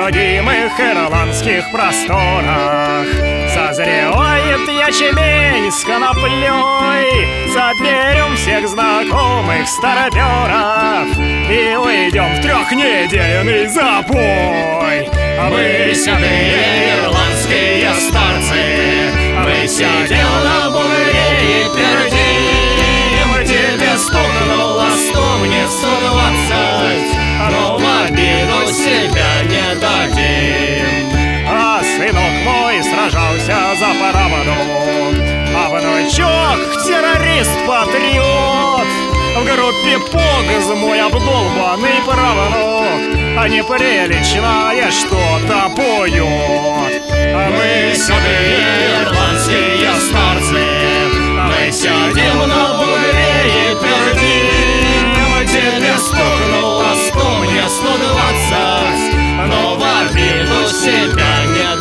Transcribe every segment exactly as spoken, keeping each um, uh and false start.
родимых ирландских просторах. Созревает ячмень с коноплей, соберем всех знакомых староперов и уйдем в трехнедельный запой. Мы седые ирландские старцы, мы сидим на бугре и пердим. Тебе стукнуло сто, мне сто двадцать, но в обиду себя не дадим. А сынок мой сражался за правду, а внучок террорист-патриот. В группе Погз мой обдолбанный правнук, а неприличное что-то поет. А мы седые ирландские старцы, мы сидим на бугре и пердим. Тебе стукнуло сто, мне сто двадцать, но в обиду себя не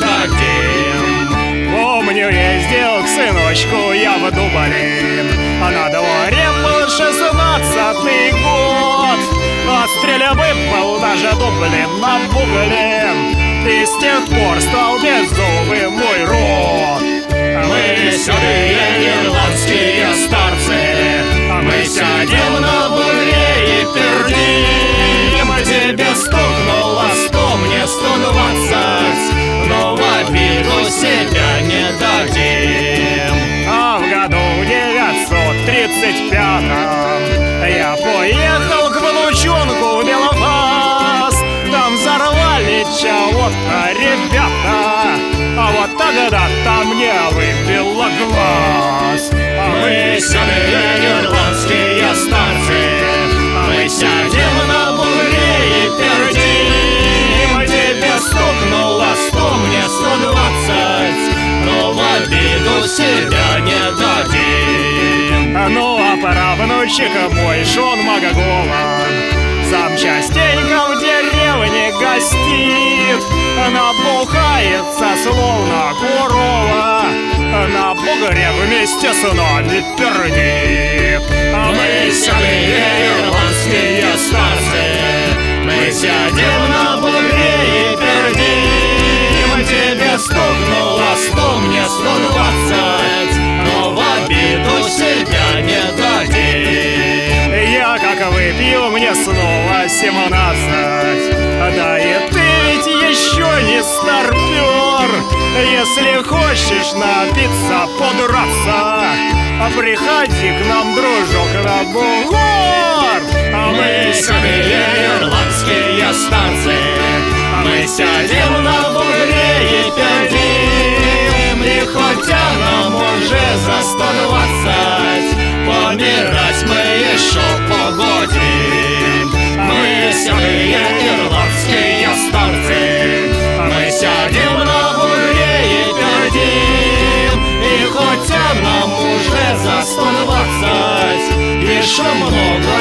дадим. Помню, ездил к сыночку я в Дублин, а на дворе был шестнадцатый год. От стрельбы был даже Дублин набуглен, и с тех пор стал беззубым мой рот. Мы седые ирландские старцы, мы сидим на бугре и пердим. Тебе стукнуло сто, мне сто двадцать, но в обиду себя не дадим. А в году девятьсот тридцать пятом я поехал к внучонку в Белфаст. Там взорвали чего-то ребята, а вот тогда-то мне выбило глаз. А Мы седые ирландские старцы, мы сидим на бугре и пердим. Тебе стукнуло сто, мне сто двадцать, но в обиду себя не дадим. Ну а правнучек мой Шон Магагован сам частенько в деревне гостит, напухается словно корова, на бугре вместе с нами пердит. А мы седые ирландские старцы, мы сидим на бугре и пердим. Тебе стукнуло сто, мне сто двадцать, но в обиду себя не дадим. Я как выпью, мне снова семнадцать, да и ты ведь еще не старпер. Если хочешь напиться, подраться, приходи к нам, дружок, на бугор. А мы седые ирландские старцы, мы сидим на бугре и пердим. И хотя нам уже за сто двадцать, помирать мы еще погодим. Мы седые ирландские старцы, мы сидим на бугре и пердим. И хотя нам уже за сто двадцать, еще много